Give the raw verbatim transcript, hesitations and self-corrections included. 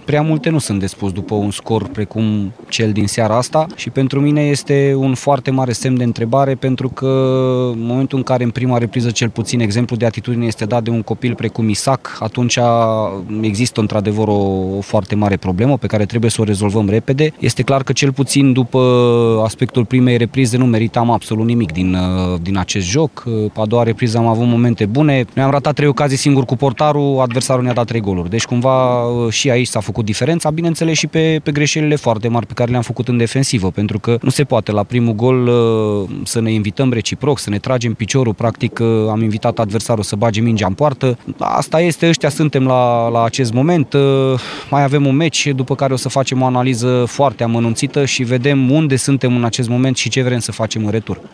prea multe nu sunt de spus după un scor precum cel din seara asta și pentru mine este un foarte mare semn de întrebare, pentru că în momentul în care în prima repriză cel puțin exemplu de atitudine este dat de un copil precum Isaac, atunci există într-adevăr o, o foarte mare problemă pe care trebuie să o rezolvăm repede. Este clar că cel puțin după aspectul primei reprize nu meritam absolut nimic din, din acest joc. A doua repriză am avut momente bune. Noi am ratat trei ocazii singur cu portarul, adversarul ne-a dat trei goluri. Deci cumva și aici s-a făcut diferența, bineînțeles și pe, pe greșelile foarte mari pe care le-am făcut în defensivă, pentru că nu se poate la primul gol să ne invităm reciproc, să ne tragem piciorul, practic am invitat adversarul să bage mingea în poartă. Asta este, ăștia suntem la, la acest moment. Mai avem un meci, după care o să facem o analiză foarte amănunțită și vedem unde suntem în acest moment și ce vrem să facem în retur.